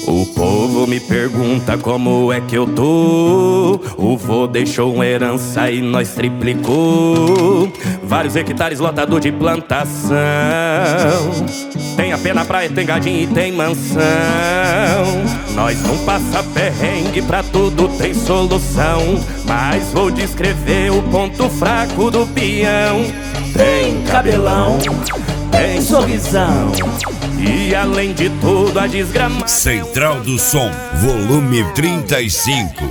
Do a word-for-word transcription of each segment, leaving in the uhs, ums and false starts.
O povo me pergunta como é que eu tô. O vô deixou uma herança e nós triplicou. Vários hectares lotado de plantação. Tem a pé na praia, tem gadinho e tem mansão. Nós não passa perrengue, pra tudo tem solução. Mas vou descrever o ponto fraco do peão. Tem cabelão, tem sorrisão e além de tudo a desgrama. Central do Som, volume trinta e cinco.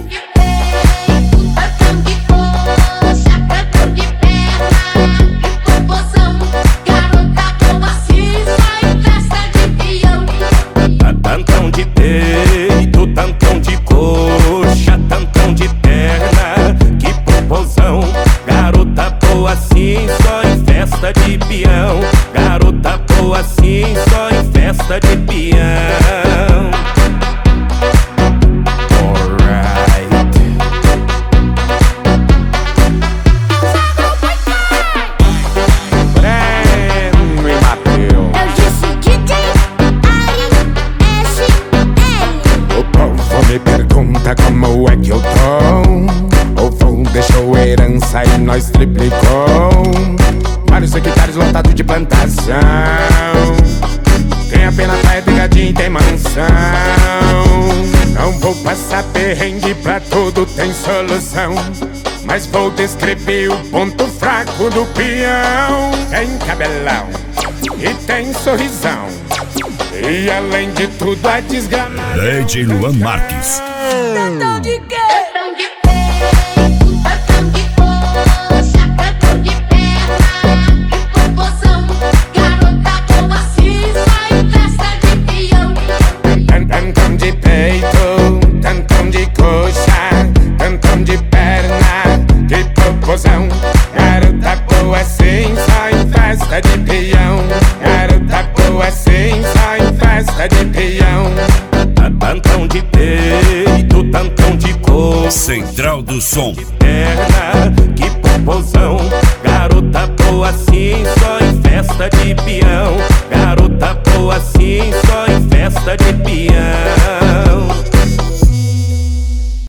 Tantão de peito, tantão de coxa, tantão de perna, que popozão. Garota boa assim, só em festa de peão. Garota boa assim, só em festa de peão. Alright. Breno e Mateus. Eu disse D J Ari S L. O povo me pergunta como é que eu tô. O vô deixou herança e nós triplicou. Vários hectares lotados de plantação. Tem a pena praia, tem gadinho, tem mansão. Não vou passar perrengue, pra tudo tem solução. Mas vou descrever o ponto fraco do peão. Tem cabelão e tem sorrisão e além de tudo a desgrama. D J Luan Marques. Tantão de quê? Tantão de peito, tantão de coxa, tantão de perna, que popozão. Garota boa assim, só em festa de peão. Garota boa assim, só em festa de peão. Tantão de peito, tantão de coxa, Central do Som, perna, que popozão. Garota boa assim, só em festa de peão. Garota boa assim, só em festa de peão.